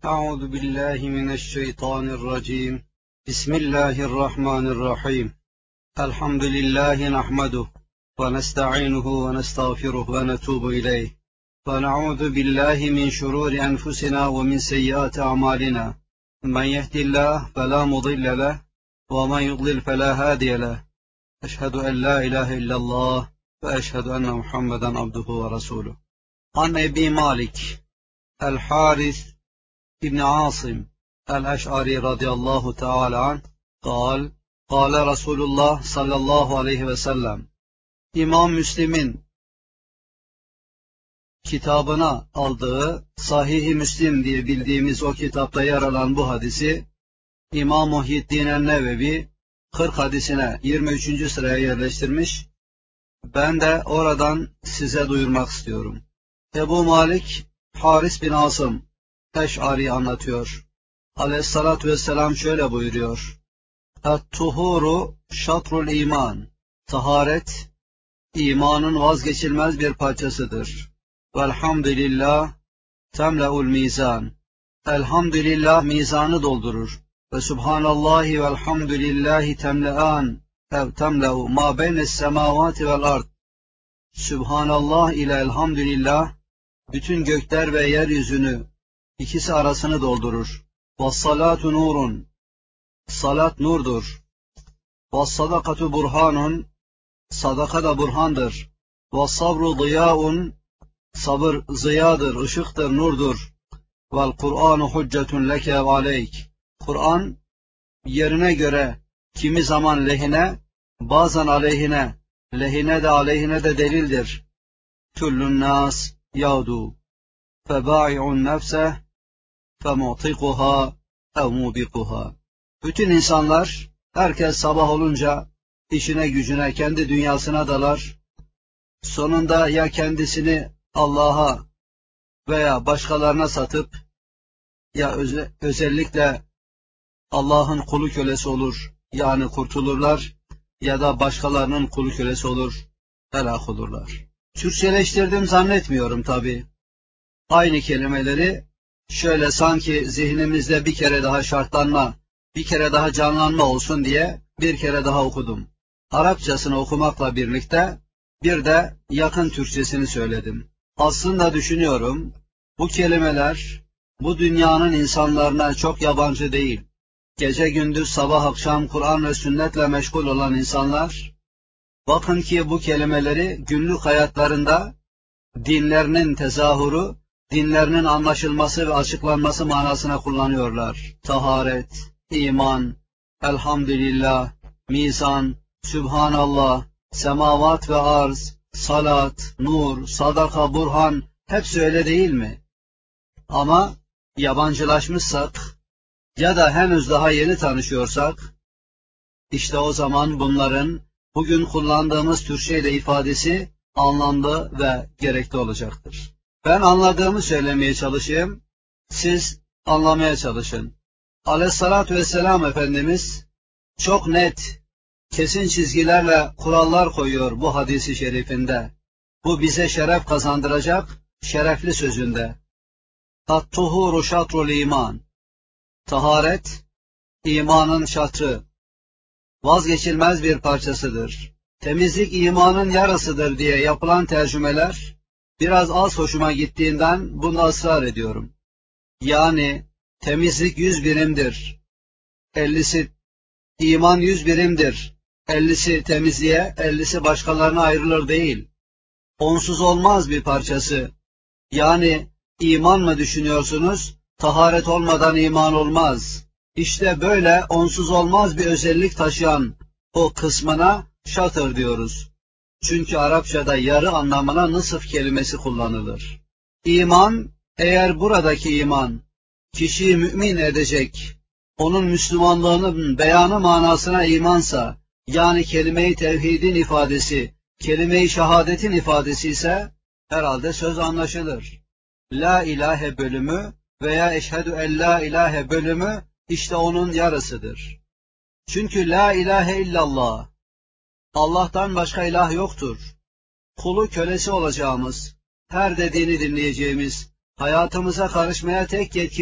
أعوذ بالله من الشيطان الرجيم. بسم الله الرحمن الرحيم. الحمد لله نحمده ونستعينه ونستغفره ونتوب إليه ونعوذ بالله من شرور أنفسنا ومن سيئات أعمالنا. من يهد الله فلا مضل له ومن يضلل فلا هادي له. أشهد أن لا إله إلا الله وأشهد أن محمدا عبده ورسوله. عن أبي مالك الحارث ابن عاصم الأشعري رضي الله تعالى عنه قال قال رسول الله صلى الله عليه وسلم. İmam Müslim'in kitabına aldığı Sahih-i Müslim diye bildiğimiz o kitapta yer alan bu hadisi İmam Muhyiddin el-Nevevi 40 hadisine 23. sıraya yerleştirmiş. Ben de oradan size duyurmak istiyorum. Ebu Malik Haris bin Asım Eş'ari anlatıyor. Aleyhissalatü vesselam şöyle buyuruyor. Et-tuhuru şatrul iman. Taharet, imanın vazgeçilmez bir parçasıdır. Velhamdülillah temle'ul mizan. Elhamdülillah mizanı doldurur. Ve subhanallahi velhamdülillahi temle'an ev temle'u ma beynes semavati vel ard. Subhanallah ile elhamdülillah bütün gökler ve yeryüzünü, İkisi arasını doldurur. Vassalatu nurun. Salat nurdur. Vassadakatu burhanun. Sadaka da burhandır. Vassabru ziyaun. Sabır ziyadır, ışıktır, nurdur. Vel Kur'anu huccetun leke ve aleyk. Kur'an yerine göre kimi zaman lehine, bazen aleyhine, lehine de aleyhine de delildir. Küllün nas yağdu. Febâ'i'un nefseh فَمُعْتِقُهَا اَوْ مُوبِقُهَا. Bütün insanlar, herkes sabah olunca işine gücüne, kendi dünyasına dalar. Sonunda ya kendisini Allah'a veya başkalarına satıp ya özellikle Allah'ın kulu kölesi olur, yani kurtulurlar, ya da başkalarının kulu kölesi olur, helak olurlar. Türkçeleştirdim zannetmiyorum tabi. Aynı kelimeleri şöyle sanki zihnimizde bir kere daha şartlanma, bir kere daha canlanma olsun diye bir kere daha okudum. Arapçasını okumakla birlikte bir de yakın Türkçesini söyledim. Aslında düşünüyorum, bu kelimeler bu dünyanın insanlarına çok yabancı değil. Gece gündüz sabah akşam Kur'an ve sünnetle meşgul olan insanlar, bakın ki bu kelimeleri günlük hayatlarında dinlerinin tezahürü, dinlerinin anlaşılması ve açıklanması manasına kullanıyorlar. Taharet, iman, elhamdülillah, mizan, sübhanallah, semavat ve arz, salat, nur, sadaka, burhan, hepsi öyle değil mi? Ama yabancılaşmışsak ya da henüz daha yeni tanışıyorsak, işte o zaman bunların bugün kullandığımız Türkçeyle ifadesi anlamlı ve gerekli olacaktır. Ben anladığımı söylemeye çalışayım, siz anlamaya çalışın. Aleyhissalatü vesselam Efendimiz çok net, kesin çizgilerle kurallar koyuyor bu hadisi şerifinde. Bu bize şeref kazandıracak şerefli sözünde. At-tuhuru şatrul iman. Taharet, imanın şatrı, vazgeçilmez bir parçasıdır. Temizlik imanın yarısıdır diye yapılan tercümeler, biraz az hoşuma gittiğinden bunda ısrar ediyorum. Yani temizlik 100 birimdir. 50'si iman 100 birimdir. 50'si temizliğe, 50'si başkalarına ayrılır değil. Onsuz olmaz bir parçası. Yani iman mı düşünüyorsunuz? Taharet olmadan iman olmaz. İşte böyle onsuz olmaz bir özellik taşıyan o kısmına şatır diyoruz. Çünkü Arapçada yarı anlamına nısf kelimesi kullanılır. İman, eğer buradaki iman kişiyi mümin edecek, onun Müslümanlığının beyanı manasına imansa, yani kelime-i tevhidin ifadesi, kelime-i şehadetin ifadesi ise herhalde söz anlaşılır. La ilahe bölümü veya eşhedü en la ilahe bölümü işte onun yarısıdır. Çünkü la ilahe illallah, Allah'tan başka ilah yoktur. Kulu kölesi olacağımız, her dediğini dinleyeceğimiz, hayatımıza karışmaya tek yetkili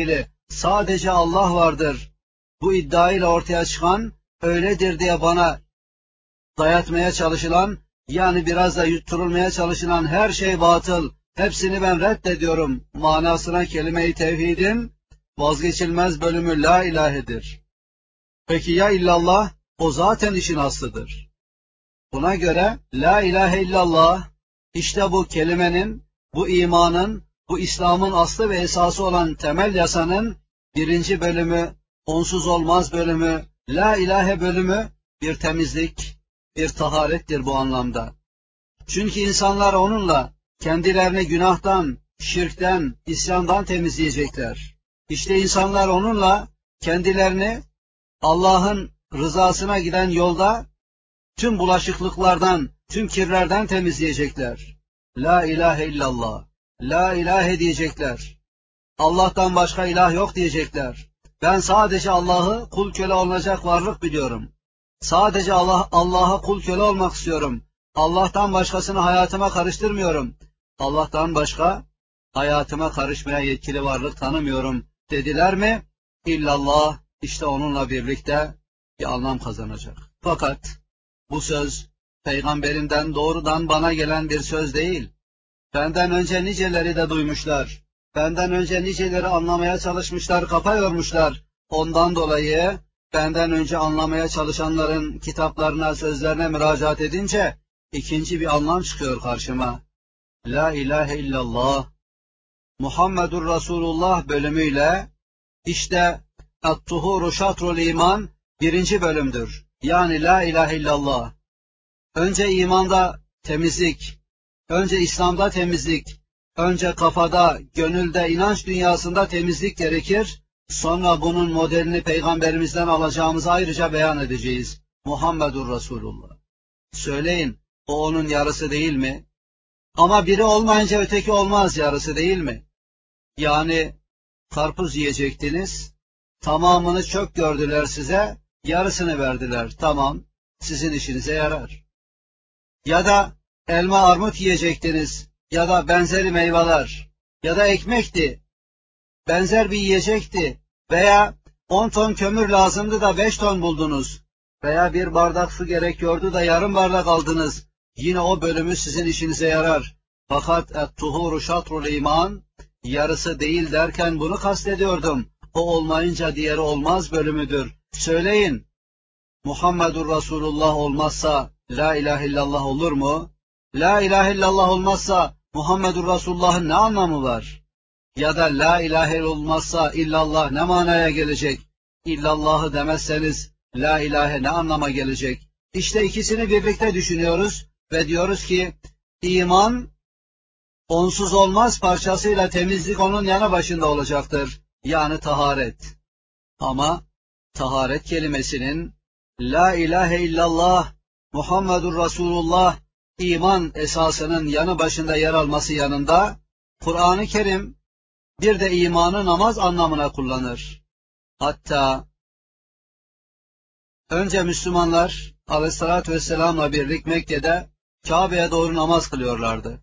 sadece Allah vardır, bu iddiayla ortaya çıkan, öyledir diye bana dayatmaya çalışılan, yani biraz da yutturulmaya çalışılan her şey batıl, hepsini ben reddediyorum manasına kelime-i tevhidin vazgeçilmez bölümü la ilahedir. Peki ya illallah? O zaten işin aslıdır. Buna göre la ilahe illallah, işte bu kelimenin, bu imanın, bu İslam'ın aslı ve esası olan temel yasanın birinci bölümü, onsuz olmaz bölümü, la ilahe bölümü bir temizlik, bir taharettir bu anlamda. Çünkü insanlar onunla kendilerini günahtan, şirkten, isyandan temizleyecekler. İşte insanlar onunla kendilerini Allah'ın rızasına giden yolda tüm bulaşıklıklardan, tüm kirlerden temizleyecekler. La ilahe illallah, la ilahe diyecekler. Allah'tan başka ilah yok diyecekler. Ben sadece Allah'ı kul köle olacak varlık biliyorum. Sadece Allah'a kul köle olmak istiyorum. Allah'tan başkasını hayatıma karıştırmıyorum. Allah'tan başka hayatıma karışmaya yetkili varlık tanımıyorum dediler mi? İllallah işte onunla birlikte bir anlam kazanacak. Fakat bu söz peygamberimden doğrudan bana gelen bir söz değil. Benden önce niceleri de duymuşlar. Benden önce niceleri anlamaya çalışmışlar, kafa yormuşlar. Ondan dolayı benden önce anlamaya çalışanların kitaplarına, sözlerine müracaat edince ikinci bir anlam çıkıyor karşıma. La ilahe illallah, Muhammedur Resulullah bölümüyle işte At-Tuhuru Şatrul İman birinci bölümdür. Yani la ilahe illallah. Önce imanda temizlik, önce İslam'da temizlik, önce kafada, gönülde, inanç dünyasında temizlik gerekir. Sonra bunun modelini peygamberimizden alacağımızı ayrıca beyan edeceğiz. Muhammedur Resulullah. Söyleyin, o onun yarısı değil mi? Ama biri olmayınca öteki olmaz yarısı değil mi? Yani karpuz yiyecektiniz, tamamını çok gördüler size, yarısını verdiler. Tamam, sizin işinize yarar. Ya da elma armut yiyecektiniz, ya da benzeri meyveler, ya da ekmekti, benzer bir yiyecekti, veya 10 ton kömür lazımdı da 5 ton buldunuz, veya bir bardak su gerekiyordu da yarım bardak aldınız, yine o bölümü sizin işinize yarar. Fakat et-tuhuru şatrul iman, yarısı değil derken bunu kastediyordum. O olmayınca diğeri olmaz bölümüdür. Söyleyin, Muhammedur Resulullah olmazsa la ilahe illallah olur mu? La ilahe illallah olmazsa Muhammedur Resulullah'ın ne anlamı var? Ya da la ilahe olmazsa illallah ne manaya gelecek? İllallahı demezseniz la ilahe ne anlama gelecek? İşte ikisini birlikte düşünüyoruz ve diyoruz ki iman onsuz olmaz parçasıyla temizlik onun yanı başında olacaktır. Yani taharet. Ama taharet kelimesinin la ilahe illallah Muhammedur Resulullah iman esasının yanı başında yer alması yanında Kur'an-ı Kerim bir de imanı namaz anlamına kullanır. Hatta önce Müslümanlar Aleyhisselatü Vesselam'la birlik Mekke'de Kabe'ye doğru namaz kılıyorlardı.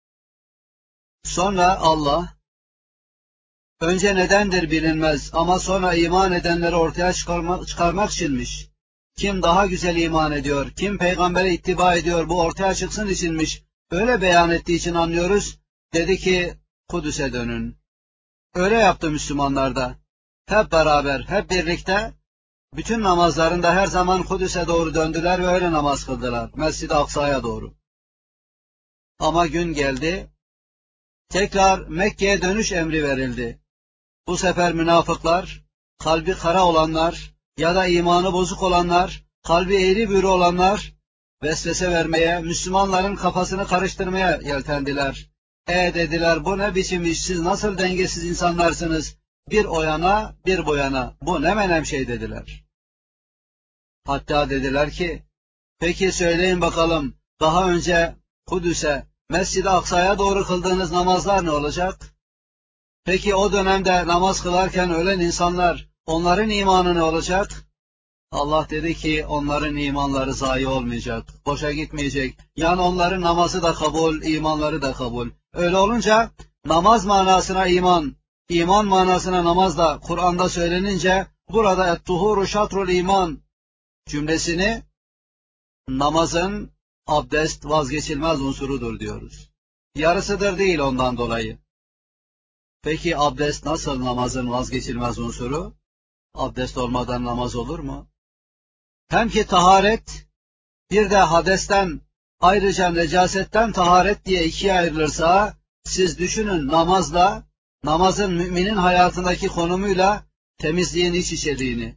Sonra Allah önce nedendir bilinmez ama sonra iman edenleri ortaya çıkarmak içinmiş. Kim daha güzel iman ediyor, kim peygambere ittiba ediyor bu ortaya çıksın içinmiş. Öyle beyan ettiği için anlıyoruz. Dedi ki Kudüs'e dönün. Öyle yaptı Müslümanlar da. Hep beraber, hep birlikte bütün namazlarında her zaman Kudüs'e doğru döndüler ve öyle namaz kıldılar. Mescid-i Aksa'ya doğru. Ama gün geldi. Tekrar Mekke'ye dönüş emri verildi. Bu sefer münafıklar, kalbi kara olanlar ya da imanı bozuk olanlar, kalbi eğri büğrü olanlar vesvese vermeye, Müslümanların kafasını karıştırmaya yeltendiler. Dediler bu ne biçim iş, siz nasıl dengesiz insanlarsınız, bir o yana bir bu yana, bu ne menem şey dediler. Hatta dediler ki, peki söyleyin bakalım daha önce Kudüs'e, Mescid-i Aksa'ya doğru kıldığınız namazlar ne olacak? Peki o dönemde namaz kılarken ölen insanlar, onların imanı ne olacak? Allah dedi ki onların imanları zayi olmayacak, boşa gitmeyecek. Yani onların namazı da kabul, imanları da kabul. Öyle olunca namaz manasına iman, İman manasına namazla Kur'an'da söylenince burada et-tuhuru şatrul iman cümlesini namazın abdest vazgeçilmez unsurudur diyoruz. Yarısıdır değil ondan dolayı. Peki abdest nasıl namazın vazgeçilmez unsuru? Abdest olmadan namaz olur mu? Hem ki taharet bir de hadesten ayrıca necasetten taharet diye ikiye ayrılırsa siz düşünün namazın müminin hayatındaki konumuyla temizliğin iç içeriğini.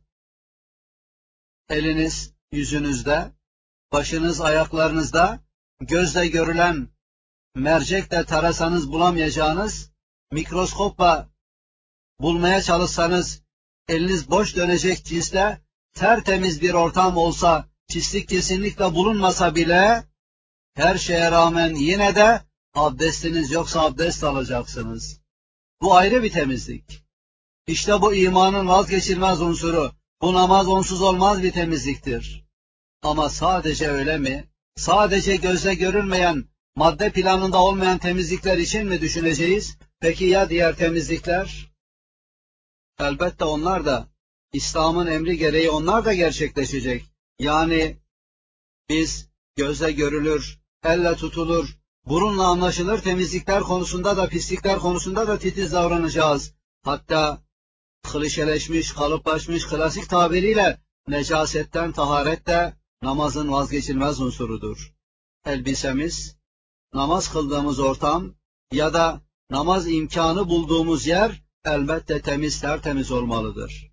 Eliniz yüzünüzde, başınız ayaklarınızda, gözle görülen mercekle tarasanız bulamayacağınız, mikroskopla bulmaya çalışsanız eliniz boş dönecek cinste tertemiz bir ortam olsa, pislik kesinlikle bulunmasa bile her şeye rağmen yine de abdestiniz yoksa abdest alacaksınız. Bu ayrı bir temizlik. İşte bu imanın vazgeçilmez unsuru. Bu namaz onsuz olmaz bir temizliktir. Ama sadece öyle mi? Sadece gözle görülmeyen, madde planında olmayan temizlikler için mi düşüneceğiz? Peki ya diğer temizlikler? Elbette onlar da, İslam'ın emri gereği onlar da gerçekleşecek. Yani biz gözle görülür, elle tutulur, burunla anlaşılır temizlikler konusunda da, pislikler konusunda da titiz davranacağız. Hatta klişeleşmiş, kalıplaşmış klasik tabiriyle necasetten taharet de namazın vazgeçilmez unsurudur. Elbisemiz, namaz kıldığımız ortam ya da namaz imkanı bulduğumuz yer elbette temiz, tertemiz olmalıdır.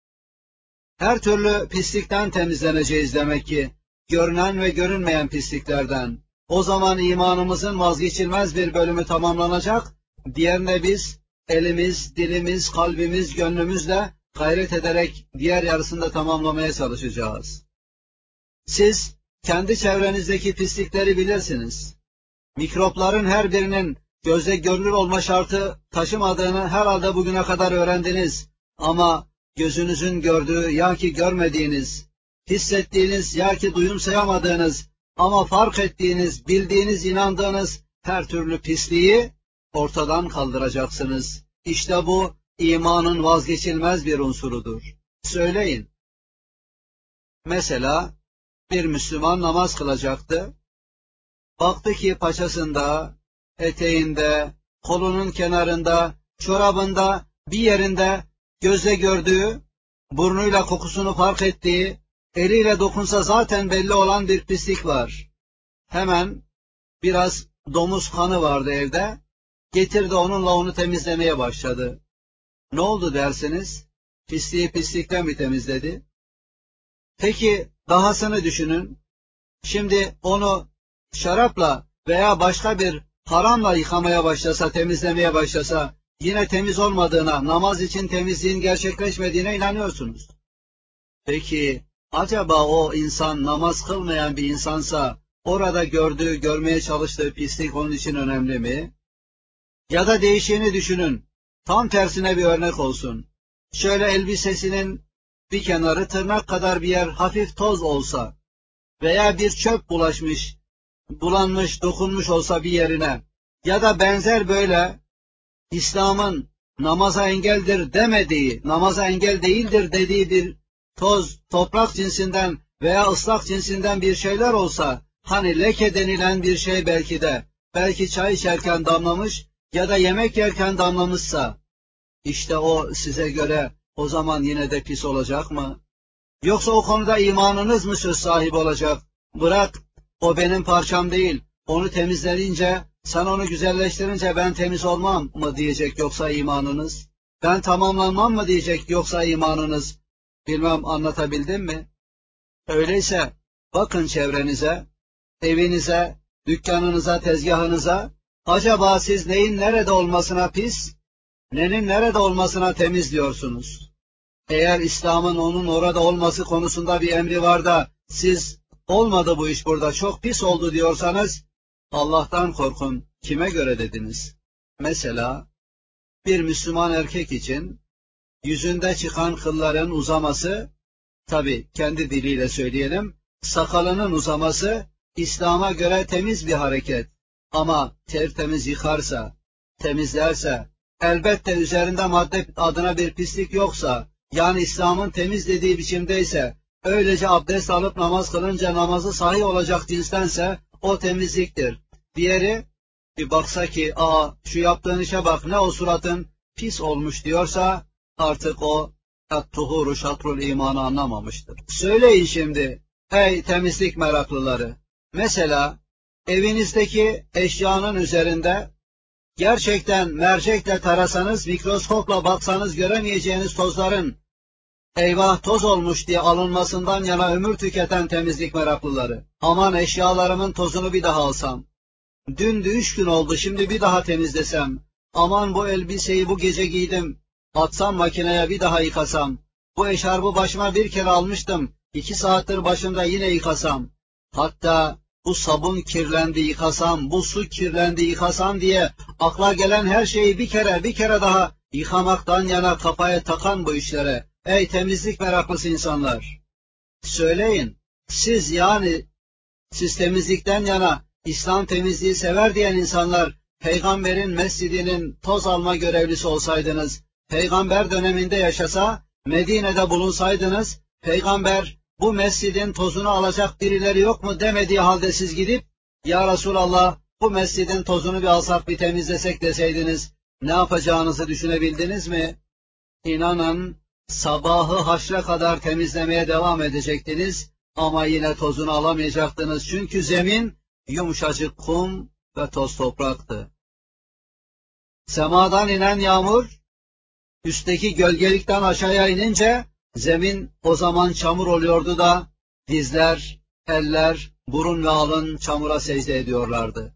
Her türlü pislikten temizleneceğiz demek ki, görünen ve görünmeyen pisliklerden. O zaman imanımızın vazgeçilmez bir bölümü tamamlanacak, diğerine biz elimiz, dilimiz, kalbimiz, gönlümüzle gayret ederek diğer yarısını da tamamlamaya çalışacağız. Siz kendi çevrenizdeki pislikleri bilirsiniz. Mikropların her birinin gözle görülür olma şartı taşımadığını herhalde bugüne kadar öğrendiniz. Ama gözünüzün gördüğü ya ki görmediğiniz, hissettiğiniz ya ki duyumsayamadığınız ama fark ettiğiniz, bildiğiniz, inandığınız her türlü pisliği ortadan kaldıracaksınız. İşte bu imanın vazgeçilmez bir unsurudur. Söyleyin. Mesela bir Müslüman namaz kılacaktı. Baktı ki paçasında, eteğinde, kolunun kenarında, çorabında, bir yerinde gözle gördüğü, burnuyla kokusunu fark ettiği, eliyle dokunsa zaten belli olan bir pislik var. Hemen biraz domuz kanı vardı evde, getirdi onunla onu temizlemeye başladı. Ne oldu dersiniz? Pisliği pislikten mi temizledi? Peki dahasını düşünün. Şimdi onu şarapla veya başka bir haramla yıkamaya başlasa, temizlemeye başlasa, yine temiz olmadığına, namaz için temizliğin gerçekleşmediğine inanıyorsunuz. Peki, acaba o insan namaz kılmayan bir insansa, orada gördüğü, görmeye çalıştığı pislik onun için önemli mi? Ya da değişiğini düşünün, tam tersine bir örnek olsun. Şöyle elbisesinin bir kenarı tırnak kadar bir yer hafif toz olsa veya bir çöp bulanmış, dokunmuş olsa bir yerine ya da benzer böyle İslam'ın namaza engeldir demediği, namaza engel değildir dediği bir toz, toprak cinsinden veya ıslak cinsinden bir şeyler olsa, hani leke denilen bir şey belki çay içerken damlamış ya da yemek yerken damlamışsa, işte o size göre o zaman yine de pis olacak mı? Yoksa o konuda imanınız mı söz sahibi olacak? Bırak, o benim parçam değil, onu temizlenince, sen onu güzelleştirince ben temiz olmam mı diyecek yoksa imanınız? Ben tamamlanmam mı diyecek yoksa imanınız? Bilmem anlatabildim mi? Öyleyse bakın çevrenize, evinize, dükkanınıza, tezgahınıza, acaba siz neyin nerede olmasına pis, nenin nerede olmasına temiz diyorsunuz? Eğer İslam'ın onun orada olması konusunda bir emri var da siz olmadı bu iş burada çok pis oldu diyorsanız Allah'tan korkun. Kime göre dediniz? Mesela bir Müslüman erkek için yüzünde çıkan kılların uzaması, tabi kendi diliyle söyleyelim, sakalının uzaması İslam'a göre temiz bir hareket. Ama tertemiz yıkarsa, temizlerse, elbette üzerinde madde adına bir pislik yoksa, yani İslam'ın temiz dediği biçimdeyse, öylece abdest alıp namaz kılınca namazı sahih olacak cinstense, o temizliktir. Diğeri, bir baksa ki, şu yaptığın işe bak, ne o suratın pis olmuş diyorsa, artık o et-tuhuru şatrul imanı anlamamıştır. Söyleyin şimdi, ey temizlik meraklıları, mesela evinizdeki eşyanın üzerinde gerçekten mercekle tarasanız, mikroskopla baksanız göremeyeceğiniz tozların eyvah toz olmuş diye alınmasından yana ömür tüketen temizlik meraklıları. Aman eşyalarımın tozunu bir daha alsam. Dün 3 gün oldu, şimdi bir daha temizlesem. Aman bu elbiseyi bu gece giydim. Atsam makineye bir daha yıkasam. Bu eşarbı başıma bir kere almıştım. 2 saattir başımda yine yıkasam. Hatta bu sabun kirlendi yıkasam, bu su kirlendi yıkasam diye akla gelen her şeyi bir kere daha yıkamaktan yana kafaya takan bu işlere. Ey temizlik meraklısı insanlar! Söyleyin, siz temizlikten yana İslam temizliği sever diyen insanlar, Peygamberin mescidinin toz alma görevlisi olsaydınız, Peygamber döneminde yaşasa, Medine'de bulunsaydınız, Peygamber bu mescidin tozunu alacak birileri yok mu demediği halde siz gidip, ya Resulallah bu mescidin tozunu bir alsak bir temizlesek deseydiniz, ne yapacağınızı düşünebildiniz mi? İnanın, sabahı haşre kadar temizlemeye devam edecektiniz ama yine tozunu alamayacaktınız. Çünkü zemin yumuşacık kum ve toz topraktı. Semadan inen yağmur, üstteki gölgelikten aşağıya inince zemin o zaman çamur oluyordu da dizler, eller, burun ve alın çamura secde ediyorlardı.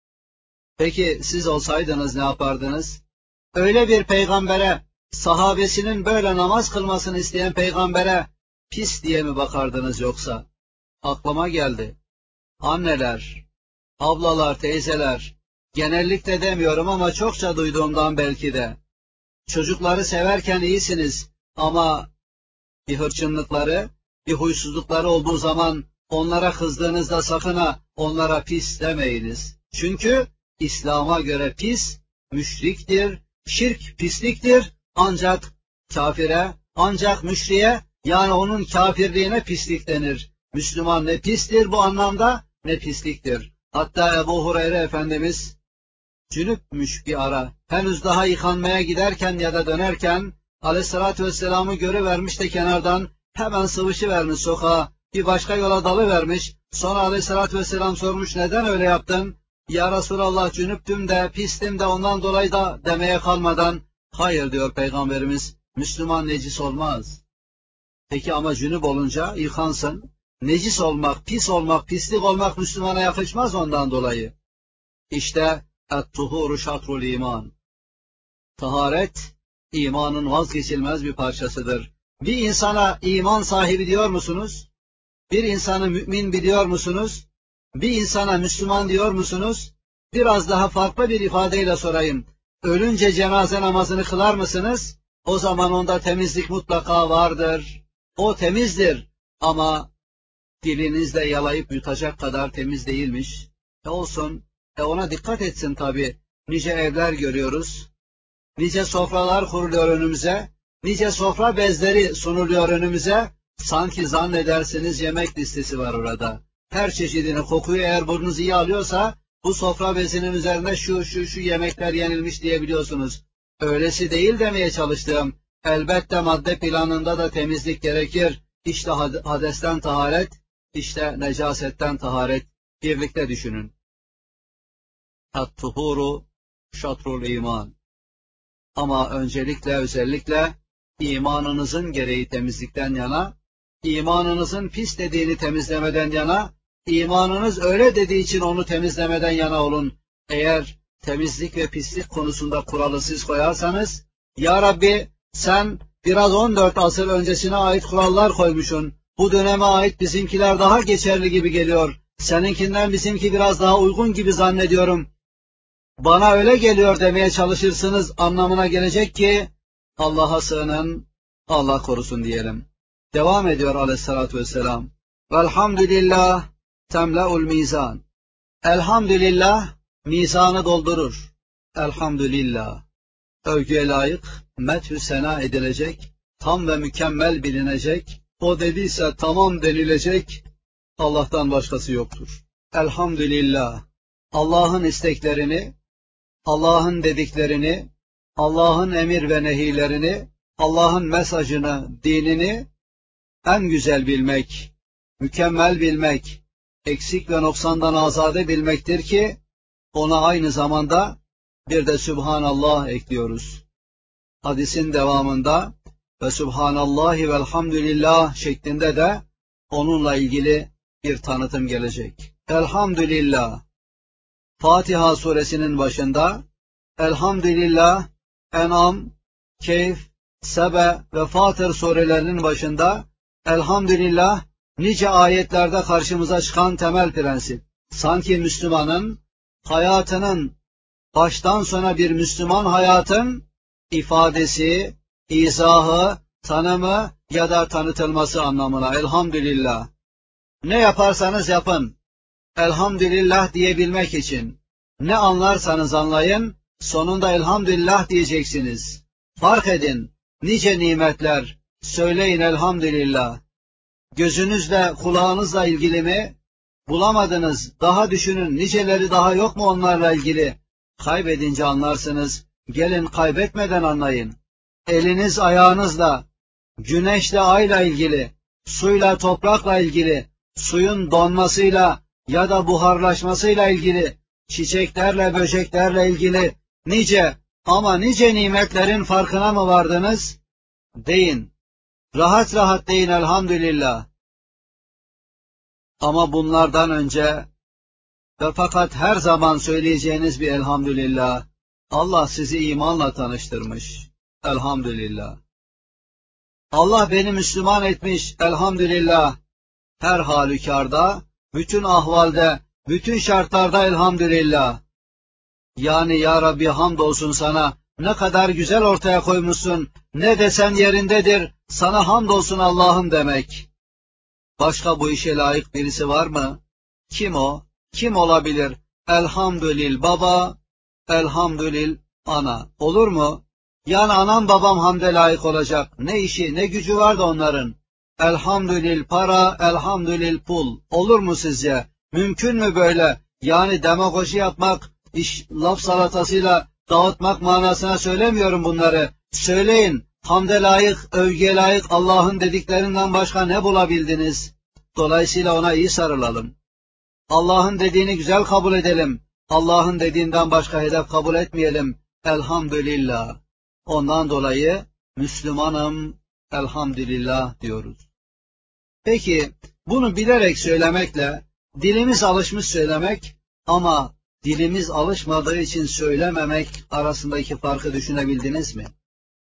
Peki siz olsaydınız ne yapardınız? Öyle bir peygambere, sahabesinin böyle namaz kılmasını isteyen peygambere pis diye mi bakardınız yoksa? Aklıma geldi. Anneler, ablalar, teyzeler, genellikle demiyorum ama çokça duyduğumdan belki de. Çocukları severken iyisiniz ama bir hırçınlıkları, bir huysuzlukları olduğu zaman onlara kızdığınızda sakın ha onlara pis demeyiniz. Çünkü İslam'a göre pis, müşriktir, şirk pisliktir, ancak kafire, ancak müşriye, yani onun kafirliğine pislik denir. Müslüman ne pistir bu anlamda, ne pisliktir. Hatta Ebu Hureyre Efendimiz cünüpmüş bir ara, henüz daha yıkanmaya giderken ya da dönerken, Aleyhissalatü Vesselam'ı görüvermiş de kenardan, hemen sıvışıvermiş sokağa, bir başka yola dalıvermiş, sonra Aleyhissalatü Vesselam sormuş, neden öyle yaptın? Ya Resulallah cünüptüm de, pistim de ondan dolayı da demeye kalmadan, hayır diyor Peygamberimiz, Müslüman necis olmaz. Peki ama cünüp olunca yıkansın, necis olmak, pis olmak, pislik olmak Müslümana yakışmaz ondan dolayı. İşte et-tuhuru şatrul iman. Taharet, imanın vazgeçilmez bir parçasıdır. Bir insana iman sahibi diyor musunuz? Bir insanı mümin biliyor musunuz? Bir insana Müslüman diyor musunuz? Biraz daha farklı bir ifadeyle sorayım. Ölünce cenaze namazını kılar mısınız? O zaman onda temizlik mutlaka vardır. O temizdir ama dilinizle yalayıp yutacak kadar temiz değilmiş. Olsun, ona dikkat etsin tabii. Nice evler görüyoruz. Nice sofralar kuruluyor önümüze, nice sofra bezleri sunuluyor önümüze, sanki zannedersiniz yemek listesi var orada. Her çeşidini, kokuyu eğer burnunuz iyi alıyorsa, bu sofra bezinin üzerinde şu yemekler yenilmiş diyebiliyorsunuz. Öylesi değil demeye çalıştığım, elbette madde planında da temizlik gerekir. İşte hadesten taharet, işte necasetten taharet, birlikte düşünün. Et-tuhuru şatrul iman. Ama öncelikle özellikle imanınızın gereği temizlikten yana, imanınızın pis dediğini temizlemeden yana, imanınız öyle dediği için onu temizlemeden yana olun. Eğer temizlik ve pislik konusunda kuralı siz koyarsanız, ya Rabbi sen biraz 14 asır öncesine ait kurallar koymuşsun. Bu döneme ait bizimkiler daha geçerli gibi geliyor. Seninkinden bizimki biraz daha uygun gibi zannediyorum. Bana öyle geliyor demeye çalışırsınız anlamına gelecek ki Allah'a sığının, Allah korusun diyelim. Devam ediyor Aleyhissalatü Vesselam. Velhamdülillah temle'ul mizan. Elhamdülillah mizanı doldurur. Elhamdülillah. övgüye layık, methü sena edilecek, tam ve mükemmel bilinecek, o dediyse tamam denilecek, Allah'tan başkası yoktur. Elhamdülillah, Allah'ın isteklerini, Allah'ın dediklerini, Allah'ın emir ve nehilerini, Allah'ın mesajını, dinini en güzel bilmek, mükemmel bilmek, eksik ve noksandan azade bilmektir ki, ona aynı zamanda bir de Sübhanallah ekliyoruz. Hadisin devamında ve Sübhanallahi velhamdülillah şeklinde de onunla ilgili bir tanıtım gelecek. Elhamdülillah. Fatiha suresinin başında Elhamdülillah, En'am, Keyf, Sebe ve Fatır surelerinin başında Elhamdülillah nice ayetlerde karşımıza çıkan temel prensip. Sanki Müslümanın hayatının baştan sona bir Müslüman hayatın ifadesi, izahı, tanımı ya da tanıtılması anlamına elhamdülillah. Ne yaparsanız yapın, elhamdülillah diyebilmek için. Ne anlarsanız anlayın, sonunda elhamdülillah diyeceksiniz. Fark edin, nice nimetler, söyleyin elhamdülillah. Gözünüzle, kulağınızla ilgili mi? Bulamadınız, daha düşünün, niceleri daha yok mu onlarla ilgili? Kaybedince anlarsınız, gelin kaybetmeden anlayın. Eliniz ayağınızla, güneşle ayla ilgili, suyla toprakla ilgili, suyun donmasıyla ya da buharlaşmasıyla ilgili, çiçeklerle böceklerle ilgili nice ama nice nimetlerin farkına mı vardınız? Deyin, rahat rahat deyin elhamdülillah. Ama bunlardan önce ve fakat her zaman söyleyeceğiniz bir elhamdülillah, Allah sizi imanla tanıştırmış, elhamdülillah. Allah beni Müslüman etmiş, elhamdülillah. Her halükarda, bütün ahvalde, bütün şartlarda elhamdülillah. Yani ya Rabbi hamdolsun sana, ne kadar güzel ortaya koymuşsun, ne desen yerindedir, sana hamdolsun Allah'ım demek. Başka bu işe layık birisi var mı? Kim o? Kim olabilir? Elhamdülil baba, elhamdülil ana. Olur mu? Yani anam babam hamde layık olacak. Ne işi, ne gücü var da onların. Elhamdülil para, elhamdülil pul. Olur mu sizce? Mümkün mü böyle? Yani demagoji yapmak, laf salatasıyla dağıtmak manasına söylemiyorum bunları. Söyleyin, hamde layık, övgüye layık Allah'ın dediklerinden başka ne bulabildiniz? Dolayısıyla ona iyi sarılalım. Allah'ın dediğini güzel kabul edelim. Allah'ın dediğinden başka hedef kabul etmeyelim. Elhamdülillah. Ondan dolayı Müslümanım, elhamdülillah diyoruz. Peki, bunu bilerek söylemekle, dilimiz alışmış söylemek ama dilimiz alışmadığı için söylememek arasındaki farkı düşünebildiniz mi?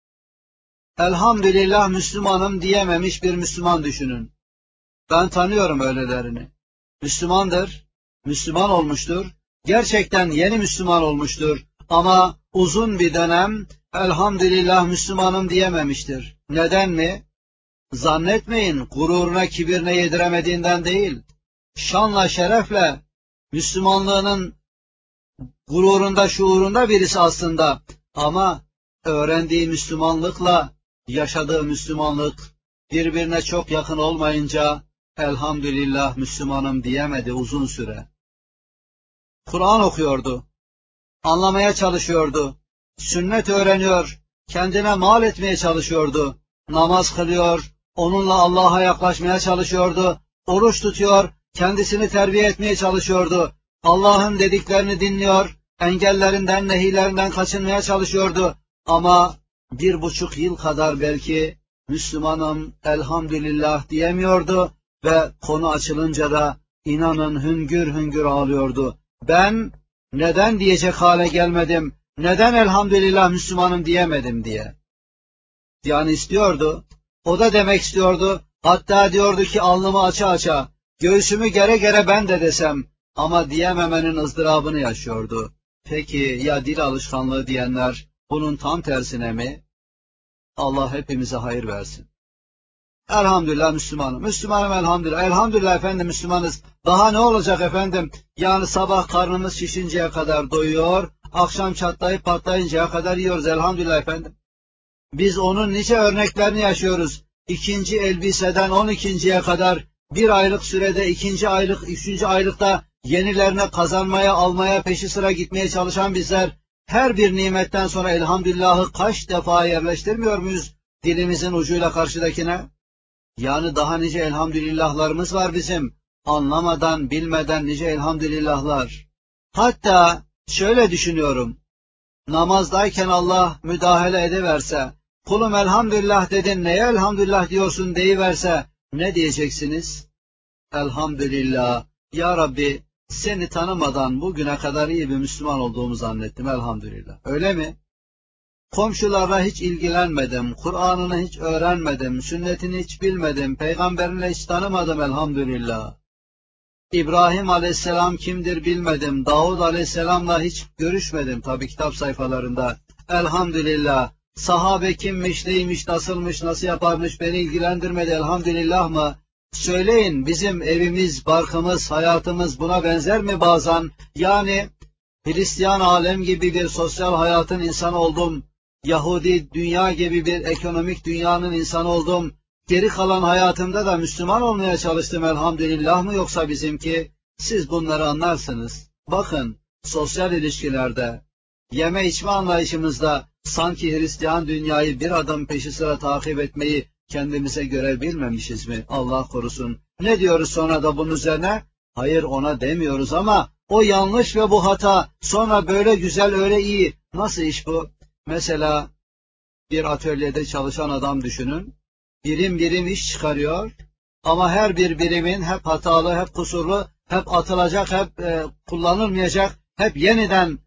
Elhamdülillah Müslümanım diyememiş bir Müslüman düşünün. Ben tanıyorum öylelerini. Müslümandır, Müslüman olmuştur, gerçekten yeni Müslüman olmuştur ama uzun bir dönem elhamdülillah Müslümanım diyememiştir. Neden mi? Zannetmeyin gururuna kibirine yediremediğinden değil, şanla şerefle Müslümanlığının gururunda şuurunda birisi aslında ama öğrendiği Müslümanlıkla yaşadığı Müslümanlık birbirine çok yakın olmayınca elhamdülillah Müslümanım diyemedi uzun süre. Kur'an okuyordu, anlamaya çalışıyordu, sünnet öğreniyor, kendine mal etmeye çalışıyordu, namaz kılıyor, onunla Allah'a yaklaşmaya çalışıyordu, oruç tutuyor, kendisini terbiye etmeye çalışıyordu, Allah'ın dediklerini dinliyor, engellerinden, nehilerinden kaçınmaya çalışıyordu ama 1,5 yıl kadar belki Müslümanım elhamdülillah diyemiyordu ve konu açılınca da inanın hüngür hüngür ağlıyordu. Ben neden diyecek hale gelmedim, neden elhamdülillah Müslümanım diyemedim diye. Yani istiyordu, o da demek istiyordu, hatta diyordu ki alnımı aça aça, göğsümü gere gere ben de desem ama diyememenin ızdırabını yaşıyordu. Peki ya dil alışkanlığı diyenler bunun tam tersine mi? Allah hepimize hayır versin. Elhamdülillah Müslümanım. Müslümanım elhamdülillah. Elhamdülillah efendim Müslümanız. Daha ne olacak efendim? Yani sabah karnımız şişinceye kadar doyuyor, akşam çatlayıp patlayıncaya kadar yiyoruz elhamdülillah efendim. Biz onun nice örneklerini yaşıyoruz. İkinci elbiseden 12.'ye kadar bir aylık sürede ikinci aylık, üçüncü aylıkta yenilerine kazanmaya, almaya, peşi sıra gitmeye çalışan bizler her bir nimetten sonra elhamdülillahı kaç defa yerleştirmiyor muyuz dilimizin ucuyla karşıdakine? Yani daha nice elhamdülillahlarımız var bizim. Anlamadan, bilmeden nice elhamdülillahlar. Hatta şöyle düşünüyorum. Namazdayken Allah müdahale ediverse, kulum elhamdülillah dedin, neye elhamdülillah diyorsun deyiverse, ne diyeceksiniz? Elhamdülillah, ya Rabbi seni tanımadan bugüne kadar iyi bir Müslüman olduğumu zannettim elhamdülillah. Öyle mi? Komşularla hiç ilgilenmedim, Kur'an'ını hiç öğrenmedim, sünnetini hiç bilmedim, peygamberini hiç tanımadım elhamdülillah. İbrahim aleyhisselam kimdir bilmedim, Davud aleyhisselamla hiç görüşmedim tabi kitap sayfalarında. Elhamdülillah, sahabe kimmiş, neymiş, nasılmış, nasıl yaparmış beni ilgilendirmedi elhamdülillah mı? Söyleyin, bizim evimiz, barkımız, hayatımız buna benzer mi bazen? Yani Hristiyan alem gibi bir sosyal hayatın insanı oldum, Yahudi dünya gibi bir ekonomik dünyanın insanı oldum, geri kalan hayatımda da Müslüman olmaya çalıştım elhamdülillah mı yoksa bizimki? Siz bunları anlarsınız. Bakın, sosyal ilişkilerde, yeme içme anlayışımızda sanki Hristiyan dünyayı bir adım peşi sıra takip etmeyi kendimize göre bilmemişiz mi? Allah korusun. Ne diyoruz sonra da bunun üzerine? Hayır ona demiyoruz ama o yanlış ve bu hata. Sonra böyle güzel, öyle iyi. Nasıl iş bu? Mesela bir atölyede çalışan adam düşünün. Birim birim iş çıkarıyor. Ama her bir birimin hep hatalı, hep kusurlu, hep atılacak, hep kullanılmayacak, hep yeniden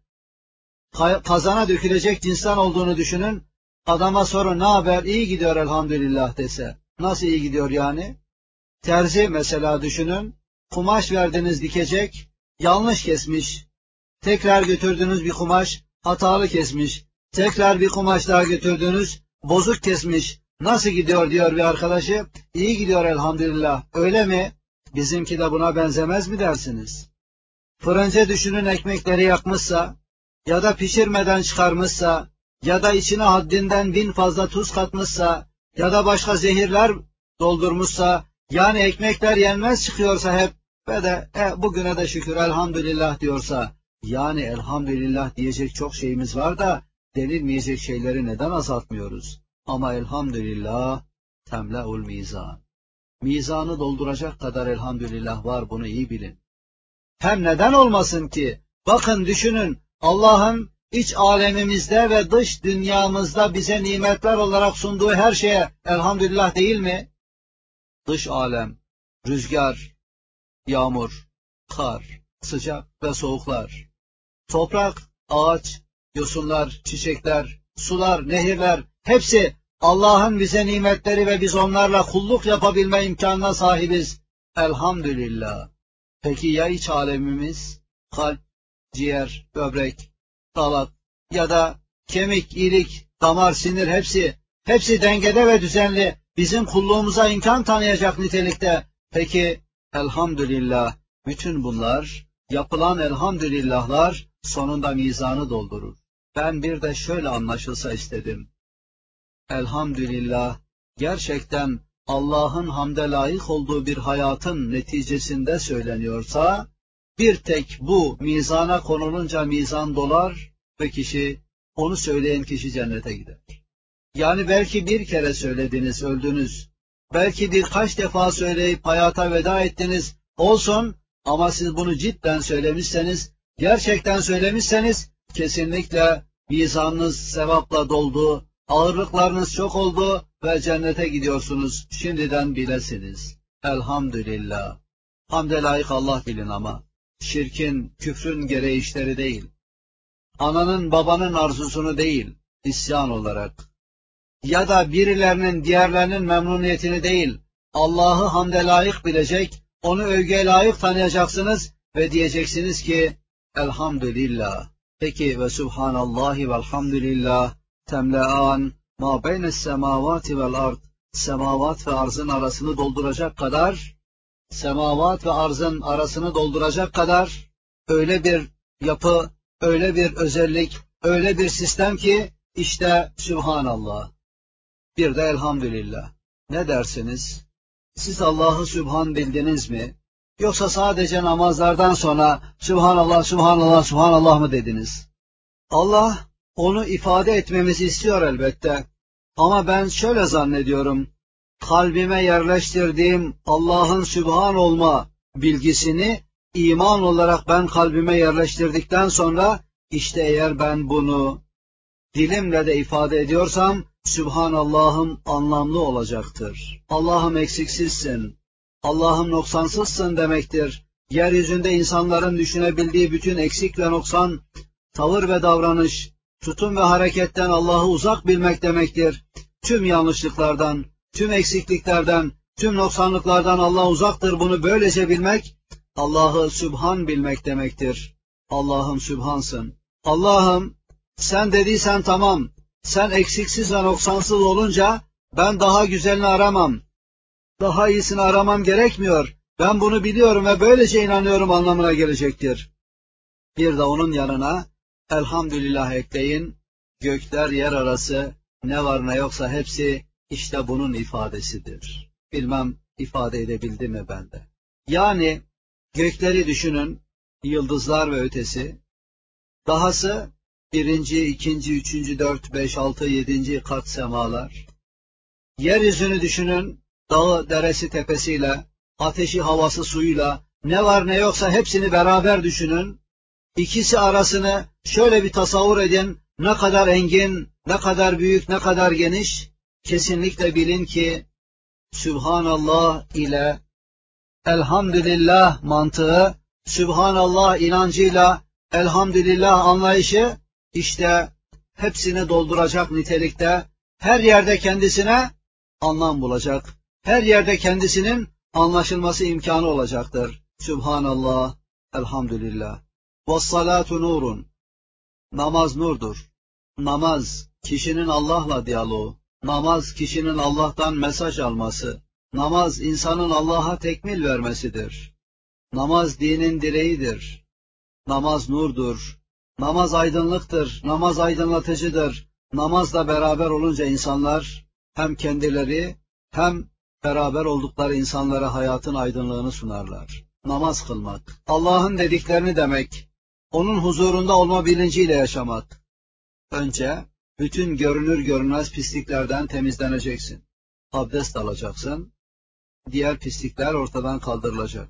kazana dökülecek cinsten olduğunu düşünün. Adama sorun ne haber? İyi gidiyor elhamdülillah dese. Nasıl iyi gidiyor yani? Terzi mesela düşünün. Kumaş verdiniz dikecek, yanlış kesmiş. Tekrar götürdüğünüz bir kumaş, hatalı kesmiş. Tekrar bir kumaş daha götürdünüz, bozuk kesmiş. Nasıl gidiyor diyor bir arkadaşı. İyi gidiyor elhamdülillah. Öyle mi? Bizimki de buna benzemez mi dersiniz? Fırıncı düşünün ekmekleri yakmışsa, ya da pişirmeden çıkarmışsa, ya da içine haddinden 1000 fazla tuz katmışsa, ya da başka zehirler doldurmuşsa, yani ekmekler yenmez çıkıyorsa hep, ve de bugüne de şükür elhamdülillah diyorsa, yani elhamdülillah diyecek çok şeyimiz var da, denilmeyecek şeyleri neden azaltmıyoruz? Ama elhamdülillah, temle'ul mizan. Mizanı dolduracak kadar elhamdülillah var, bunu iyi bilin. Hem neden olmasın ki? Bakın düşünün, Allah'ın iç alemimizde ve dış dünyamızda bize nimetler olarak sunduğu her şeye elhamdülillah değil mi? Dış alem, rüzgar, yağmur, kar, sıcak ve soğuklar, toprak, ağaç, yosunlar, çiçekler, sular, nehirler, hepsi Allah'ın bize nimetleri ve biz onlarla kulluk yapabilme imkanına sahibiz. Elhamdülillah. Peki ya iç alemimiz? Kalp, ciğer, böbrek, dalak ya da kemik, ilik, damar, sinir hepsi dengede ve düzenli. Bizim kulluğumuza imkan tanıyacak nitelikte. Peki elhamdülillah bütün bunlar, yapılan elhamdülillahlar sonunda mizanı doldurur. Ben bir de şöyle anlaşılsa istedim. Elhamdülillah gerçekten Allah'ın hamde layık olduğu bir hayatın neticesinde söyleniyorsa, bir tek bu mizana konulunca mizan dolar ve onu söyleyen kişi cennete gider. Yani belki bir kere söylediniz, öldünüz. Belki birkaç defa söyleyip hayata veda ettiniz, olsun, ama siz bunu cidden söylemişseniz, gerçekten söylemişseniz, kesinlikle mizanınız sevapla doldu, ağırlıklarınız çok oldu ve cennete gidiyorsunuz. Şimdiden bilesiniz. Elhamdülillah. Hamde layık Allah bilin ama, şirkin, küfrün gereği işleri değil. Ananın babanın arzusunu değil, isyan olarak. Ya da birilerinin diğerlerinin memnuniyetini değil, Allah'ı hamde layık bilecek, onu övgüye layık tanıyacaksınız ve diyeceksiniz ki, elhamdülillah. Peki ve subhanallahi velhamdülillah, temlean, ma beynes semavati vel ard, semavat ve arzın arasını dolduracak kadar, semavat ve arzın arasını dolduracak kadar, öyle bir yapı, öyle bir özellik, öyle bir sistem ki işte Sübhanallah. Bir de elhamdülillah. Ne dersiniz? Siz Allah'ı Sübhan bildiniz mi? Yoksa sadece namazlardan sonra Sübhanallah, Sübhanallah, Sübhanallah mı dediniz? Allah onu ifade etmemizi istiyor elbette. Ama ben şöyle zannediyorum. Kalbime yerleştirdiğim Allah'ın Sübhan olma bilgisini iman olarak ben kalbime yerleştirdikten sonra işte eğer ben bunu dilimle de ifade ediyorsam Sübhanallah'ım anlamlı olacaktır. Allah'ım eksiksizsin, Allah'ım noksansızsın demektir. Yeryüzünde insanların düşünebildiği bütün eksik ve noksan tavır ve davranış, tutum ve hareketten Allah'ı uzak bilmek demektir. Tüm yanlışlıklardan, tüm eksikliklerden, tüm noksanlıklardan Allah uzaktır. Bunu böylece bilmek, Allah'ı Sübhan bilmek demektir. Allah'ım Sübhansın. Allah'ım sen dediysen tamam, sen eksiksiz ve noksansız olunca ben daha güzelini aramam, daha iyisini aramam gerekmiyor. Ben bunu biliyorum ve böylece inanıyorum anlamına gelecektir. Bir de onun yanına elhamdülillah ekleyin, gökler yer arası ne var ne yoksa hepsi işte bunun ifadesidir. Bilmem ifade edebildi mi bende? Yani gökleri düşünün, yıldızlar ve ötesi, dahası birinci, ikinci, üçüncü, dört, beş, altı, yedinci kat semalar. Yeryüzünü düşünün, dağı, deresi, tepesiyle, ateşi, havası, suyuyla, ne var ne yoksa hepsini beraber düşünün. İkisi arasını şöyle bir tasavvur edin, ne kadar engin, ne kadar büyük, ne kadar geniş. Kesinlikle bilin ki Sübhanallah ile elhamdülillah mantığı, Sübhanallah inancıyla elhamdülillah anlayışı işte hepsini dolduracak nitelikte, her yerde kendisine anlam bulacak, her yerde kendisinin anlaşılması imkanı olacaktır. Sübhanallah, elhamdülillah. Vessalatu nurun. Namaz nurdur. Namaz kişinin Allah'la diyaloğu. Namaz kişinin Allah'tan mesaj alması. Namaz insanın Allah'a tekmil vermesidir. Namaz dinin direğidir. Namaz nurdur. Namaz aydınlıktır. Namaz aydınlatıcıdır. Namazla beraber olunca insanlar hem kendileri hem beraber oldukları insanlara hayatın aydınlığını sunarlar. Namaz kılmak, Allah'ın dediklerini demek, onun huzurunda olma bilinciyle yaşamak. Önce bütün görünür görünmez pisliklerden temizleneceksin. Abdest alacaksın, diğer pislikler ortadan kaldırılacak.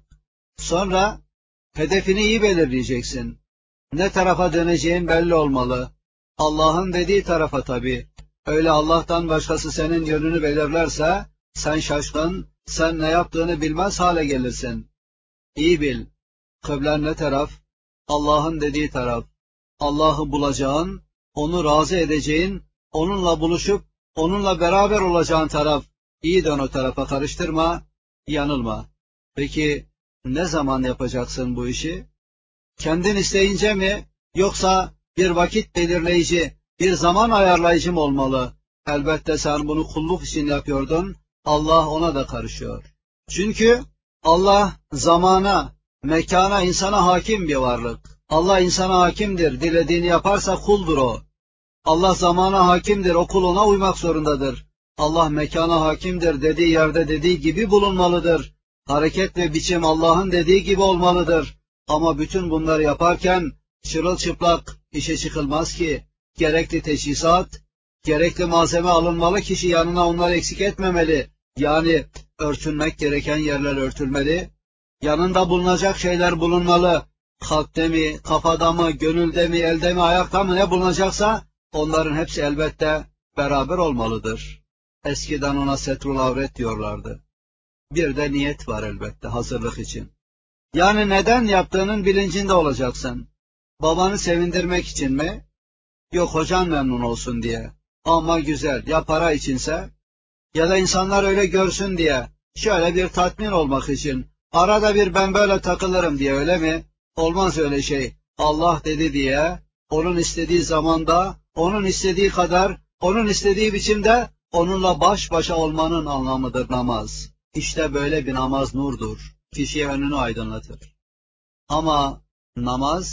Sonra hedefini iyi belirleyeceksin. Ne tarafa döneceğin belli olmalı. Allah'ın dediği tarafa tabii. Öyle Allah'tan başkası senin yönünü belirlerse, sen şaşkın, sen ne yaptığını bilmez hale gelirsin. İyi bil, kıblen ne taraf? Allah'ın dediği taraf. Allah'ı bulacağın, onu razı edeceğin, onunla buluşup, onunla beraber olacağın taraf. İyi dön o tarafa, karıştırma, yanılma. Peki, ne zaman yapacaksın bu işi? Kendin isteyince mi, yoksa bir vakit belirleyici, bir zaman ayarlayıcı mı olmalı? Elbette sen bunu kulluk için yapıyordun, Allah ona da karışıyor. Çünkü Allah zamana, mekana, insana hakim bir varlık. Allah insana hakimdir, dilediğini yaparsa kuldur o. Allah zamana hakimdir, o kuluna uymak zorundadır. Allah mekana hakimdir, dediği yerde dediği gibi bulunmalıdır. Hareket ve biçim Allah'ın dediği gibi olmalıdır. Ama bütün bunları yaparken çırılçıplak işe çıkılmaz ki. Gerekli teçhizat, gerekli malzeme alınmalı, kişi yanına onları eksik etmemeli. Yani örtülmek gereken yerler örtülmeli. Yanında bulunacak şeyler bulunmalı. Kalpte mi, kafada mı, gönülde mi, elde mi, ayakta mı ne bulunacaksa onların hepsi elbette beraber olmalıdır. Eskiden ona setrul avret diyorlardı. Bir de niyet var elbette hazırlık için. Yani neden yaptığının bilincinde olacaksın. Babanı sevindirmek için mi? Yok hocan memnun olsun diye. Ama güzel, ya para içinse? Ya da insanlar öyle görsün diye. Şöyle bir tatmin olmak için. Arada bir ben böyle takılırım diye, öyle mi? Olmaz öyle şey. Allah dedi diye, onun istediği zamanda, onun istediği kadar, onun istediği biçimde onunla baş başa olmanın anlamıdır namaz. İşte böyle bir namaz nurdur. Kişiye önünü aydınlatır. Ama namaz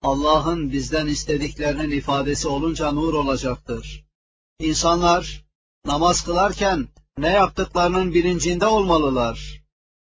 Allah'ın bizden istediklerinin ifadesi olunca nur olacaktır. İnsanlar namaz kılarken ne yaptıklarının bilincinde olmalılar.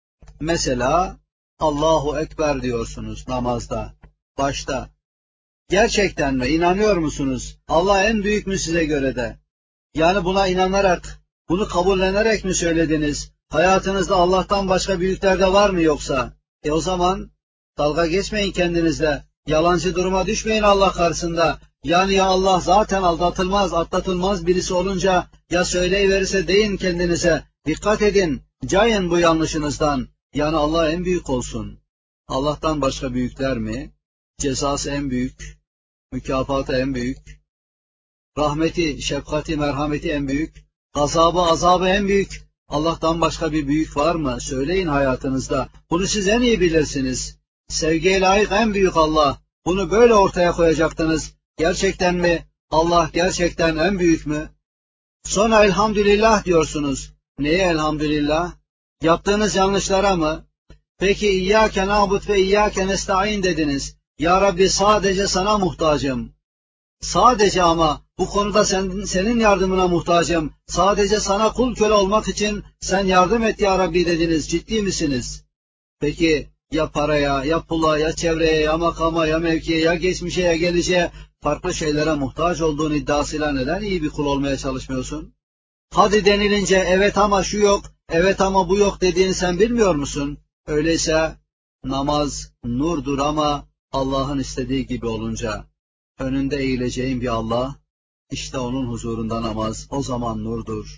Mesela Allahu Ekber diyorsunuz namazda, başta. Gerçekten mi? İnanıyor musunuz? Allah en büyük mü size göre de? Yani buna inanarak, bunu kabullenerek mi söylediniz? Hayatınızda Allah'tan başka büyükler de var mı yoksa? O zaman dalga geçmeyin kendinizle. Yalancı duruma düşmeyin Allah karşısında. Yani ya Allah zaten aldatılmaz, atlatılmaz birisi olunca ya söyleyiverirse deyin kendinize. Dikkat edin, cayın bu yanlışınızdan. Yani Allah en büyük olsun. Allah'tan başka büyükler mi? Cezası en büyük, mükafatı en büyük, rahmeti, şefkati, merhameti en büyük, gazabı, azabı en büyük. Allah'tan başka bir büyük var mı? Söyleyin hayatınızda. Bunu siz en iyi bilirsiniz. Sevgiye layık en büyük Allah. Bunu böyle ortaya koyacaktınız. Gerçekten mi? Allah gerçekten en büyük mü? Sonra elhamdülillah diyorsunuz. Neye elhamdülillah? Yaptığınız yanlışlara mı? Peki İyyâke na'bud ve İyyâke nesta'in dediniz. Ya Rabbi sadece sana muhtacım. Sadece ama bu konuda senin yardımına muhtacım. Sadece sana kul köle olmak için sen yardım et ya Rabbi dediniz. Ciddi misiniz? Peki ya paraya, ya pula, ya çevreye, ya makama, ya mevkiye, ya geçmişe, ya geleceğe farklı şeylere muhtaç olduğun iddiasıyla neden iyi bir kul olmaya çalışmıyorsun? Hadi denilince evet ama şu yok, evet ama bu yok dediğini sen bilmiyor musun? Öyleyse namaz nurdur ama Allah'ın istediği gibi olunca. Önünde eğileceğin bir Allah, işte onun huzurunda namaz, o zaman nurdur.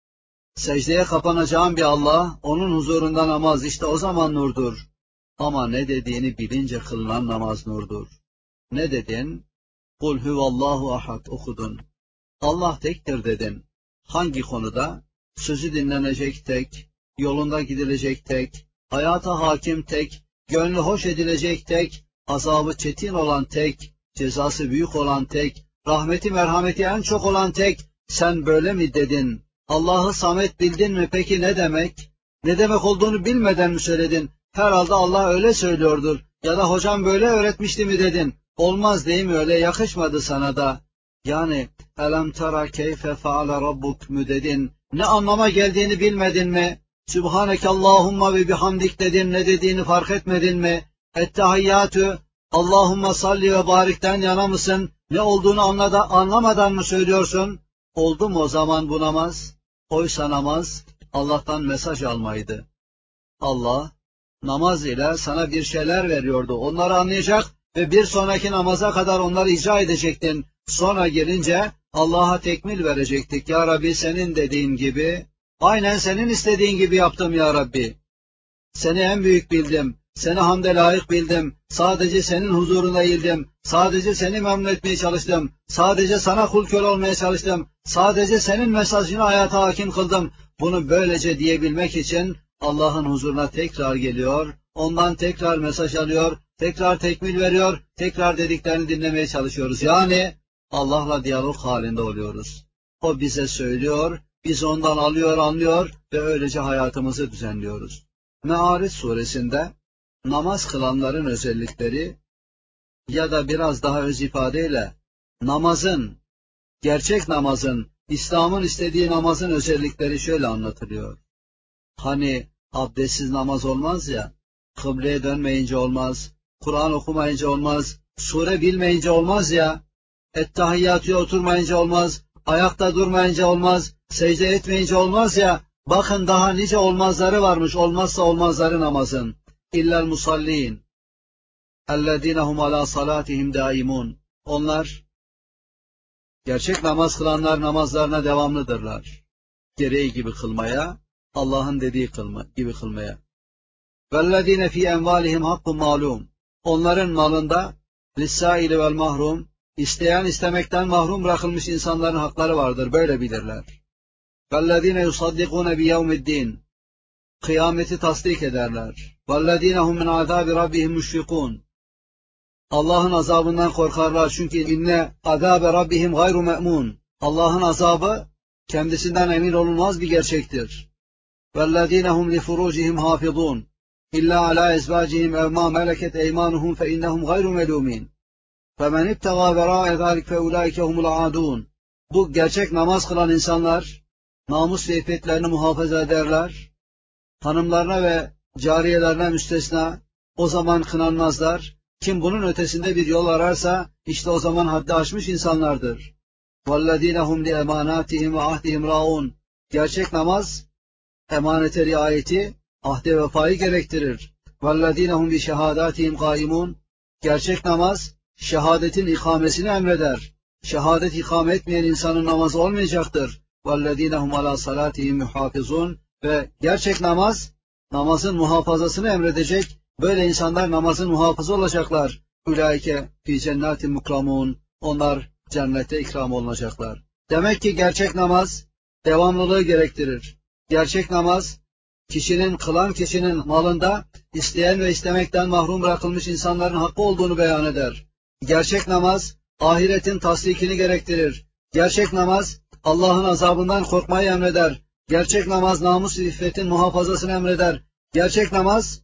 Secdeye kapanacağın bir Allah, onun huzurunda namaz, işte o zaman nurdur. Ama ne dediğini bilince kılınan namaz nurdur. Ne dedin? Kul huvallahu ahad okudun. Allah tektir dedin. Hangi konuda? Sözü dinlenecek tek, yolunda gidilecek tek, hayata hakim tek, gönlü hoş edilecek tek, azabı çetin olan tek, cezası büyük olan tek, rahmeti merhameti en çok olan tek, sen böyle mi dedin? Allah'ı Samet bildin mi peki ne demek? Ne demek olduğunu bilmeden mi söyledin? Herhalde Allah öyle söylüyordur. Ya da hocam böyle öğretmişti mi dedin? Olmaz değil mi öyle yakışmadı sana da. Yani elem tera keyfe faale rabbuk mü dedin? Ne anlama geldiğini bilmedin mi? Sübhaneke Allahumma ve bihamdik dedin, ne dediğini fark etmedin mi? Ettehiyyatü Allahumma salli ve barikten yana mısın? Ne olduğunu anlamadan mı söylüyorsun? Oldu mu o zaman bu namaz? Oysa namaz Allah'tan mesaj almaydı. Allah namaz ile sana bir şeyler veriyordu. Onları anlayacak ve bir sonraki namaza kadar onları icra edecektin. Sonra gelince Allah'a tekmil verecektik. Ya Rabbi senin dediğin gibi, aynen senin istediğin gibi yaptım ya Rabbi. Seni en büyük bildim, seni hamde layık bildim, sadece senin huzuruna eğildim, sadece seni memnun etmeye çalıştım, sadece sana kul köle olmaya çalıştım, sadece senin mesajını hayata hakim kıldım. Bunu böylece diyebilmek için Allah'ın huzuruna tekrar geliyor, ondan tekrar mesaj alıyor, tekrar tekmil veriyor, tekrar dediklerini dinlemeye çalışıyoruz. Yani Allah'la diyalog halinde oluyoruz. O bize söylüyor, biz ondan alıyor, anlıyor ve öylece hayatımızı düzenliyoruz. Me'ariç suresinde namaz kılanların özellikleri ya da biraz daha öz ifadeyle namazın, gerçek namazın, İslam'ın istediği namazın özellikleri şöyle anlatılıyor. Hani abdestsiz namaz olmaz ya, kıbleye dönmeyince olmaz, Kur'an okumayınca olmaz, sure bilmeyince olmaz ya, ettehiyyatüye oturmayınca olmaz, ayakta durmayınca olmaz, secde etmeyince olmaz ya, bakın daha nice olmazları varmış, olmazsa olmazları namazın. İllel musallin, ellezinehum ala salatihim daimun. Onlar, gerçek namaz kılanlar namazlarına devamlıdırlar. Gereği gibi kılmaya, Allah'ın dediği gibi kılmaya. Vellezine fi envalihim hakkun malum. Onların malında lissaili vel mahrum, isteyen istemekten mahrum bırakılmış insanların hakları vardır. Böyle bilirler. Vellezine yusaddikune bi yevmiddin. Kıyameti tasdik ederler. Vellezine hum min azabi rabbihim müşfikun. Allah'ın azabından korkarlar çünkü inne azabe rabbihim gayru me'mun. Allah'ın azabı kendisinden emin olunmaz bir gerçektir. وَالَّذ۪ينَ هُمْ لِفُرُوجِهِمْ حَافِظُونَ اِلَّا عَلَى اَزْوَاجِهِمْ اَوْ مَا مَلَكَتْ اَيْمَانُهُمْ فَاِنَّهُمْ غَيْرُ مَلُومِينَ. فَمَنْ اِبْتَغَى وَرَاءَ ذَٰلِكَ فَاُولَٰئِكَ هُمُ الْعَادُونَ. Bu gerçek namaz kılan insanlar namus ve iffetlerini muhafaza ederler. Hanımlarına ve cariyelerine müstesna, o zaman kınanmazlar. Kim bunun ötesinde bir yol ararsa işte o zaman haddi aşmış insanlardır. وَالَّذ۪ينَ هُمْ لِاَمَانَاتِهِمْ وَعَهْدِهِمْ رَاعُونَ. Gerçek namaz emanete riayeti, ahde vefayı gerektirir. وَالَّذ۪ينَ هُمْ بِشَهَادَاتِهِمْ قَائِمُونَ. Gerçek namaz şehadetin ikamesini emreder. Şehadet ikame etmeyen insanın namazı olmayacaktır. وَالَّذ۪ينَ هُمْ عَلَى صَلَاتِهِمْ يُحَافِظُونَ. Ve gerçek namaz namazın muhafazasını emredecek. Böyle insanlar namazın muhafızı olacaklar. Ulaike fi cennetin mukramun. Onlar cennete ikram olunacaklar. Demek ki gerçek namaz devamlılığı gerektirir. Gerçek namaz kılan kişinin malında isteyen ve istemekten mahrum bırakılmış insanların hakkı olduğunu beyan eder. Gerçek namaz ahiretin tasdikini gerektirir. Gerçek namaz Allah'ın azabından korkmayı emreder. Gerçek namaz namus ve iffetin muhafazasını emreder. Gerçek namaz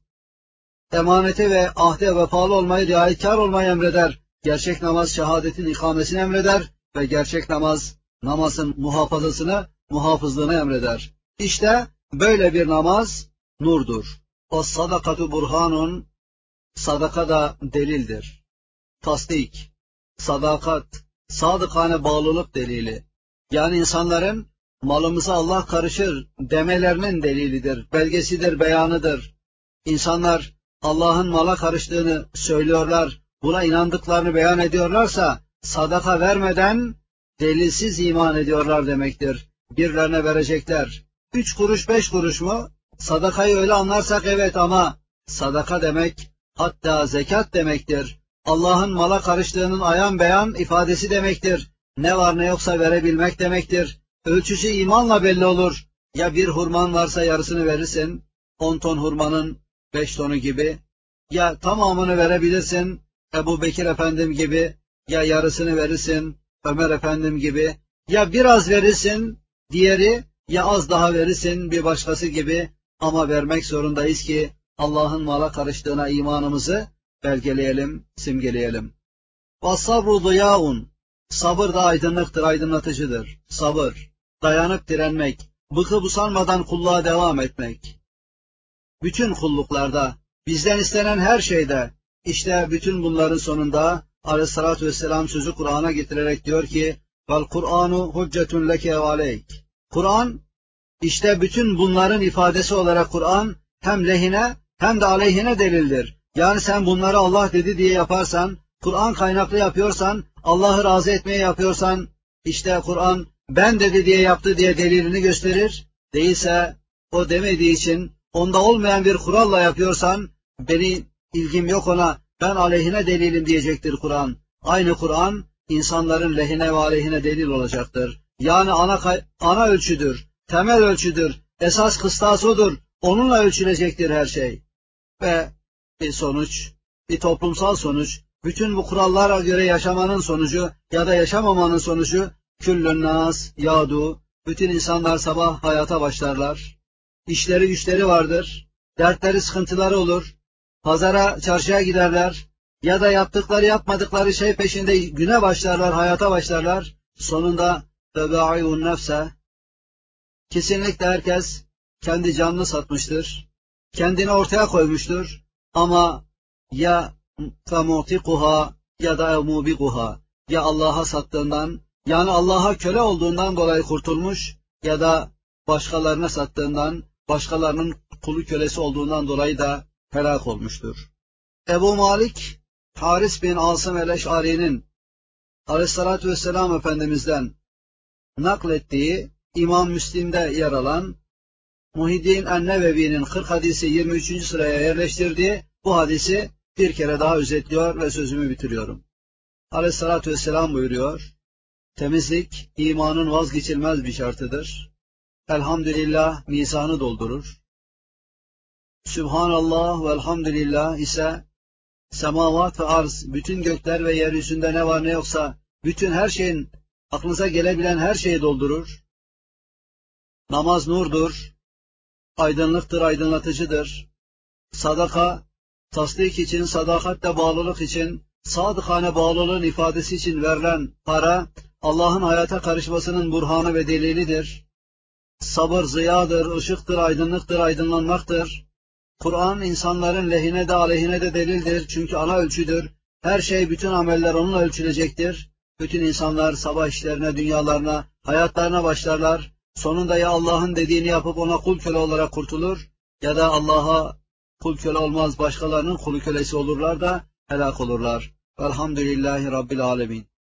emanete ve ahde vefalı olmayı, riayetkar olmayı emreder. Gerçek namaz şehadetin ikamesini emreder ve gerçek namaz namazın muhafazasını, muhafızlığını emreder. İşte böyle bir namaz nurdur. O sadakatu burhanun, sadaka da delildir. Tasdik, sadakat, sadıkane bağlılık delili. Yani insanların malımıza Allah karışır demelerinin delilidir, belgesidir, beyanıdır. İnsanlar Allah'ın mala karıştığını söylüyorlar, buna inandıklarını beyan ediyorlarsa sadaka vermeden delilsiz iman ediyorlar demektir. Birilerine verecekler. 3 kuruş 5 kuruş mu? Sadakayı öyle anlarsak evet, ama sadaka demek hatta zekat demektir. Allah'ın mala karıştığının ayan beyan ifadesi demektir. Ne var ne yoksa verebilmek demektir. Ölçüsü imanla belli olur. Ya bir hurman varsa yarısını verirsin, 10 ton hurmanın 5 tonu gibi. Ya tamamını verebilirsin, Ebu Bekir Efendim gibi. Ya yarısını verirsin, Ömer Efendim gibi. Ya biraz verirsin, diğeri, ya az daha verirsin bir başkası gibi. Ama vermek zorundayız ki Allah'ın mala karıştığına imanımızı belgeleyelim, simgeleyelim. وَالصَّبْرُ ضِيَاءٌ. Sabır da aydınlıktır, aydınlatıcıdır. Sabır, dayanıp direnmek, bıkıp usanmadan kulluğa devam etmek. Bütün kulluklarda, bizden istenen her şeyde, işte bütün bunların sonunda Aleyhisselatü Vesselam sözü Kur'an'a getirerek diyor ki, وَالْقُرْآنُ هُجَّةٌ لَكَ وَعَلَيْكَ. Kur'an, işte bütün bunların ifadesi olarak Kur'an hem lehine hem de aleyhine delildir. Yani sen bunları Allah dedi diye yaparsan, Kur'an kaynaklı yapıyorsan, Allah'ı razı etmeye yapıyorsan, işte Kur'an ben dedi diye yaptı diye delilini gösterir. Değilse o demediği için onda olmayan bir kuralla yapıyorsan, benim ilgim yok ona, ben aleyhine delilim diyecektir Kur'an. Aynı Kur'an insanların lehine ve aleyhine delil olacaktır. Yani ana ölçüdür, temel ölçüdür, esas kıstas odur, onunla ölçülecektir her şey. Ve bir sonuç, bir toplumsal sonuç, bütün bu kurallara göre yaşamanın sonucu ya da yaşamamanın sonucu, küllün nas yadu, bütün insanlar sabah hayata başlarlar. İşleri güçleri vardır, dertleri sıkıntıları olur, pazara çarşıya giderler ya da yaptıkları yapmadıkları şey peşinde güne başlarlar, hayata başlarlar. Sonunda febâ'ûn nefse, kesinlikle herkes kendi canını satmıştır, kendini ortaya koymuştur ama ya femutikuha ya da mubikuha, ya Allah'a sattığından, yani Allah'a köle olduğundan dolayı kurtulmuş ya da başkalarına sattığından, başkalarının kulu kölesi olduğundan dolayı da helak olmuştur. Ebu Malik, Haris bin Asım el-Eş'ari'nin Aleyhisselatü Vesselam Efendimiz'den naklettiği, İmam Müslim'de yer alan Muhiddin en-Nevevi'nin 40 hadisi 23. sıraya yerleştirdiği bu hadisi bir kere daha özetliyor ve sözümü bitiriyorum. Aleyhissalatü vesselam buyuruyor, temizlik imanın vazgeçilmez bir şartıdır. Elhamdülillah mizanı doldurur. Sübhanallah ve elhamdülillah ise semavat ve arz, bütün gökler ve yeryüzünde ne var ne yoksa bütün her şeyin, aklınıza gelebilen her şeyi doldurur. Namaz nurdur, aydınlıktır, aydınlatıcıdır. Sadaka, tasdik için, sadakatle bağlılık için, sadıkane bağlılığın ifadesi için verilen para, Allah'ın hayata karışmasının burhanı ve delilidir. Sabır ziyadır, ışıktır, aydınlıktır, aydınlanmaktır. Kur'an insanların lehine de aleyhine de delildir. Çünkü ana ölçüdür. Her şey, bütün ameller onunla ölçülecektir. Bütün insanlar sabah işlerine, dünyalarına, hayatlarına başlarlar. Sonunda ya Allah'ın dediğini yapıp ona kul köle olarak kurtulur, ya da Allah'a kul köle olmaz, başkalarının kulu kölesi olurlar da helak olurlar. Velhamdülillahi Rabbil alemin.